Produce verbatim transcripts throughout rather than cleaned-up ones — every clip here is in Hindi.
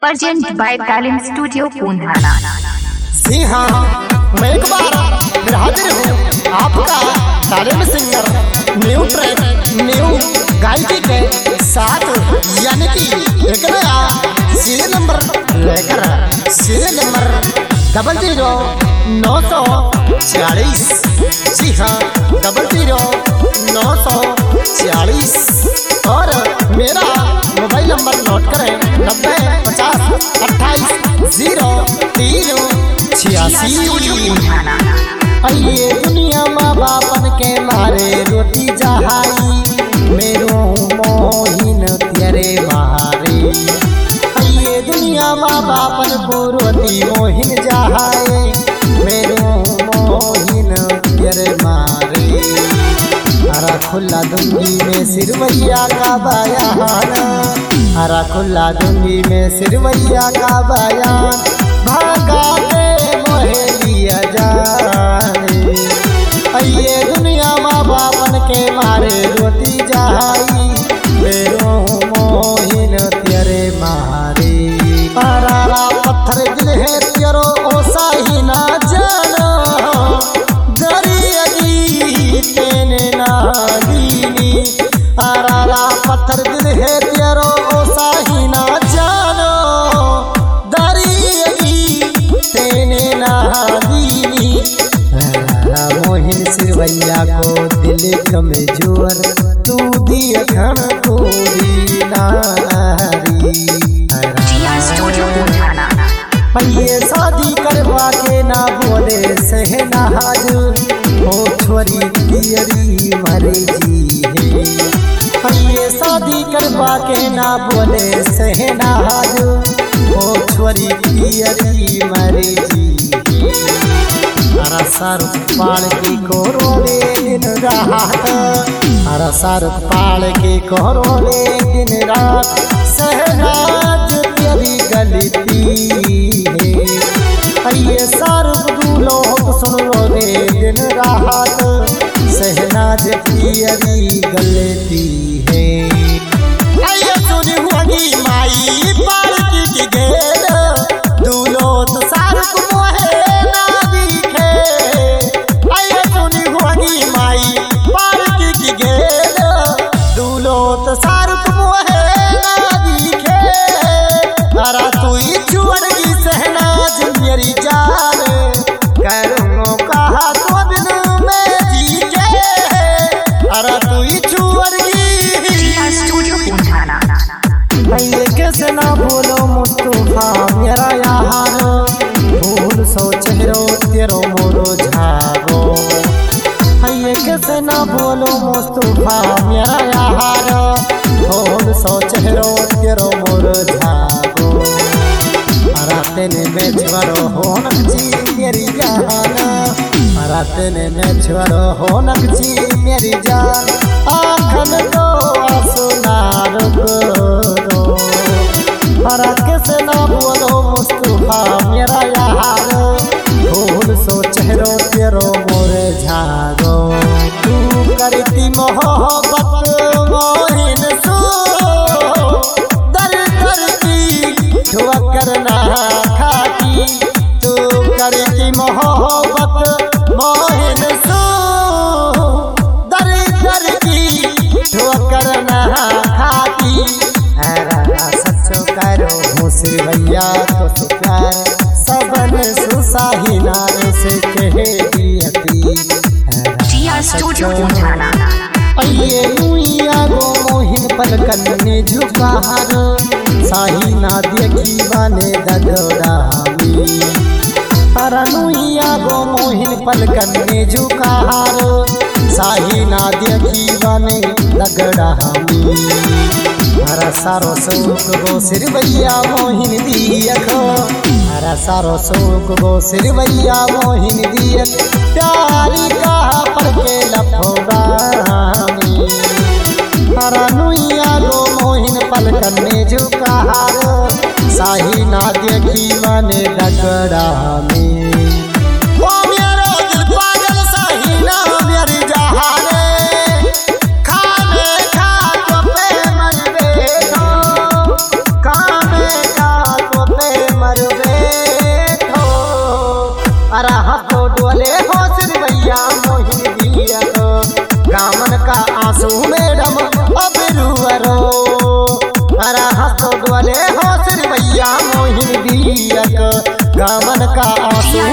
Present by talent studio पूंधाना। जी हाँ, मैं एक बार फिर हाजिर हूँ आपका talent singer new track new गायकी के साथ, यानी कि एक नया सीरियल नंबर लेकर सीरियल नंबर डबल जीरो नौ सौ चालीस। जी हाँ, डबल जीरो नौ सौ चालीस और मेरा मोबाइल नंबर नोट करें नब्बे पचास अट्ठाईस जीरो तीन छियासी। आइए दुनिया माँ बापन के मारे रोटी जहाई, मेरो मोहिन तेरे मारे। आइए दुनिया माँ बापन को रोटी मोहिन जहाए, मेरो मोहिन तेरे मारे। हरा खुला दूंगी में सिरवैया का बयान, हरा खुला दूंगी में सिरवैया का बयान। भागा दे मोहे लिया जाने, आइए दुनिया माँ बापन के मारे रोटी जहाई, मेरो मोहिन तेरे मारे। परारा पत्थर दिल है तेरो ओसा ही ना जानो, दरिया दी तेने ना दीनी। परारा पत्थर दिल है तेरो ओसा ही ना जानो, दरिया दी तेने ना दीनी। मोहिन सिरवैया को दिल कमजोर तू दिया खन को दी नारी। ये शादी करवा के ना बोले सहनाज, हो छोरी पियरी मरे जी है। ये शादी करवा के ना बोले सहनाज, हो छोरी पियरी मरे जी है। हरा शाहरुख पाल की कोरोले दिन रात, हरा शाहरुख पाल की कोरोले दिन रात। सहनाज तेरी गलती है, ये शाहरुख दूलो सुन लो रे दिन रात। सहनाज तेरी गलती है, ये सुनी हुई माई पाल की गेल दूलो तो शाहरुख मोहे ना दिखे। ये सुनी हुई माई पाल की गेल दूलो तो शाहरुख मोहे ना दिखे। हरा तू ही छुअरगी सहनाज मेरी जान, करूँ कहा तो बिन में जी के। हरा तू ही छुअरगी भैया कैसे ना बोलो मुस्तफा मेरा यार, भूल सो चेहरो तेरो मोरो झागो। भैया कैसे ना बोलो मुस्तफा मेरा यार, भूल सो चेहरो तेरो मोरो झागो। हरा तेने बेचवरो होनक जी मेरी जान, हरा तेने बेचवरो होनक जी मेरी जान। आखन तो आसुनार करो, हरा कैसे ना बोलो मुस्तफा मेरा यार, भूल सो चेहरो तेरो मोरे झागो। तू करती मोहब्बत मोहिन सो, दर दर की ठोकर ना खाती। तू करती मोहब्बत मोहिन सो, दर दर की ठोकर ना खाती। सचो करो सिरवैया तो सुप्यार, सबन सुसाही नार से कहे दियती। आइए मुइया गो मोहिन पलकन ने झुकार, साही ना देखी बाने ददोरामी। हरा नुइया गो मोहिन पलकन ने झुकार, साही ना देखी बाने दगड़ामी। हरा सारो सुख गो सिरवैया मोहिन दियखो, हरा सारो सुख गो सिरवैया मोहिन दियख। प्यारी का पर के लफोगामी, हरा नुइया गो मोहिन पलकन ने झुकार, साही ना देखी माने डगड़ामी। ओ मेरो दिल पागल साही ना मेरी जहाने, खाने खा तो पे मर बेखो, खाने खा तो दामन का आंसू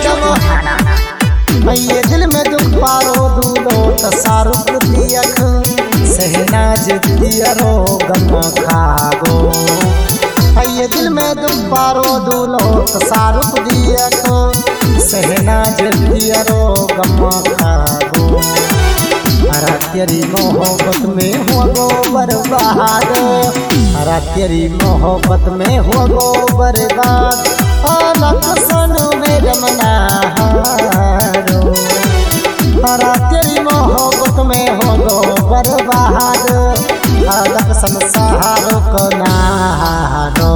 मैडम ये दिल में दुख पारो दूलो तसारुक दियख सहनाज दियरो गम खागो ये दिल में दुख पारो दूलो तसारुक दियख सहनाज दियरो गम खागो हरा तेरी मोहब्बत में हो गो बर्बाद हरा तेरी मोहब्बत में हो गो बर्बाद अलग सन में रमना हारो हरा तेरी मोहब्बत में हो गो बर्बाद अलग सन सहारो को नारो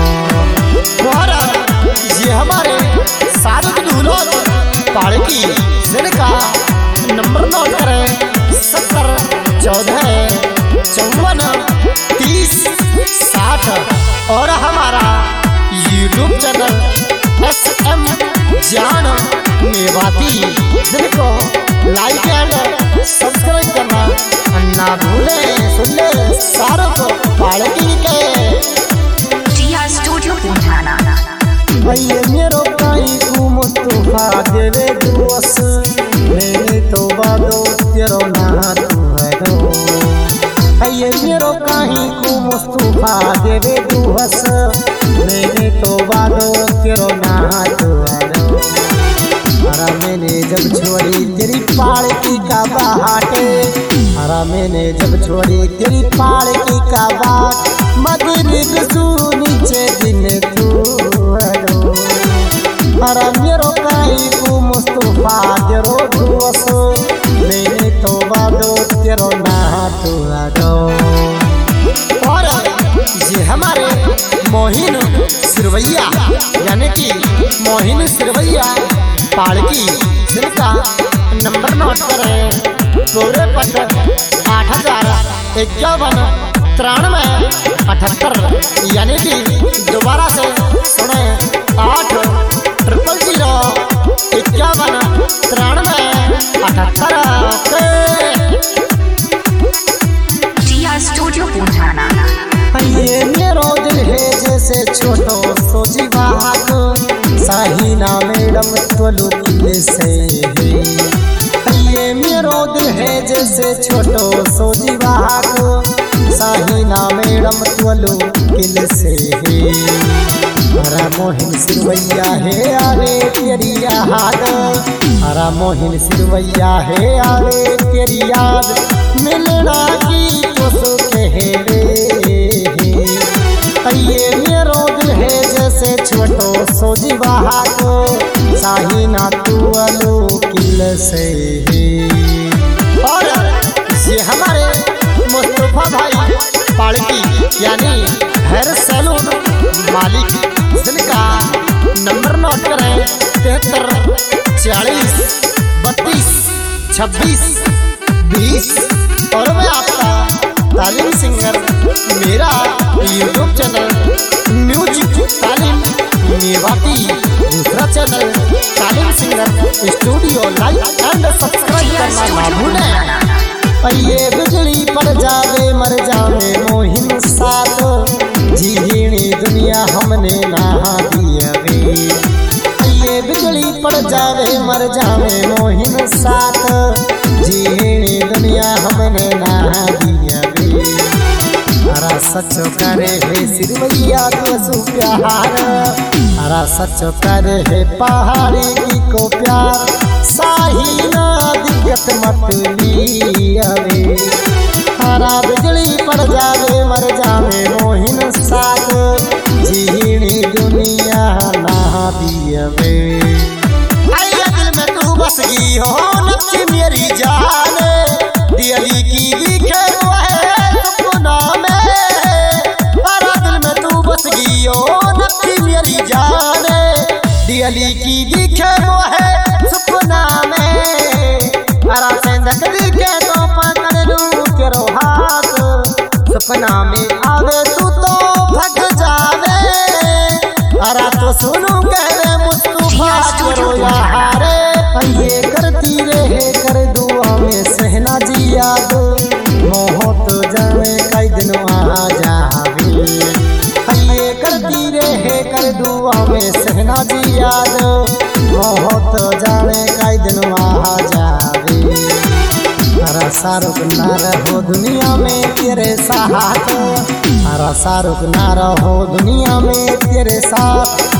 ये हमारे सारे दूल्हों पाड़ की जिनका नंबर नोट करें सत्तर चौदह चौवन तीस साठ और हमारा यूट्यूब चैनल एस एम जान मेवाती जिनको लाइक एंड सब्सक्राइब करना ना भूले। सुन ले सारों को पाड़की के जिया स्टूडियो पूंठाना भैया मेरो काई को मुस्तफा देवे दुआस मेरे तो बादो तेरो ना तू है दो ये मेरो काहीं को मुस्तफा देवे दुहस मेरे तो बादो तेरो ना तू है दो हरा मैंने जब छोड़ी तेरी पालकी का बाटे हरा मैंने जब छोड़ी तेरी पालकी का बाट मगरिब सू नीचे दिन तू है दो हरा मेरो काई को मुस्तफा तेरो दुआस मेरे तो बादो तेरो ना तू आगो। और ये हमारे मोहिन सिरवैया यानी कि मोहिन सिरवैया पालकी जिनका नंबर नोट करें पूरे पद आठ हजार इक्यावन तिरानवे अठहत्तर यानी कि दोबारा से सुने आठ ट्रिपल जीरो इक्यावन तिरानवे अठहत्तर जिया स्टूडियो पूंठाना ये मेरो दिल है जैसे छोटो सोजी बाग साहिना मैडम तोलू किले से ये मेरो दिल है जैसे छोटो सोजी बाग साहिना मैडम तोलू किले से हरा मोहिन सिरवैया है आरे तेरी याद हरा मोहिन सिरवैया है आरे तेरी याद मिलना की तो सो कहे रे ये मेरो दिल है जैसे छोटो सोजी बाहक साहिना तू अलो किल से और ये हमारे मुस्तफा भाई पालकी यानी हेयर सैलून मालिक जिनका नंबर नोट करें तिहत्तर चालीस बत्तीस छब्बीस बीस और मैं आपका तालीम सिंगर मेरा यूट्यूब चैनल म्यूजिक तालीम मेवाती दूसरा चैनल तालीम singer studio like and subscribe करना ना भूलें। ये बिजली पड़ जावे मर जावे मोहिन साथ जीनी दुनिया हमने ना दिया वे ये बिजली पड़ जावे मर जावे मोहिन साथ जीनी दुनिया हमने ना दिया वे हरा सच करे है सिरवैया तो प्यार हरा सच करे है पहाड़ी की को प्यार साहिना दिक्कत मत लियावे हरा बिजली पड़ जावे मर जावे मोहिन साथ जीनी दुनिया ना दियावे दिल में तू बस गई हो नक्की मेरी जान दियली की दिखे सपना में हरा दिल में तू बस गई हो नक्की मेरी जान दियली की दिखे वो है सपना में हरा सेंधक दिखे तो पकड़ लूं तेरो हाथ सपना में आवे तू तो भग जावे हरा तो सुनू कह मुस्तफा करो यारे ये करती रहे कर दुआ में सहना जी याद मोहत जाने कई दिन आ जावे ये करती रहे कर दुआ में सहना जी याद बहुत जाने कई दिन वहाँ जावे। हरा शाहरुख ना रहो दुनिया में तेरे साथ, हरा शाहरुख ना रहो दुनिया में तेरे साथ।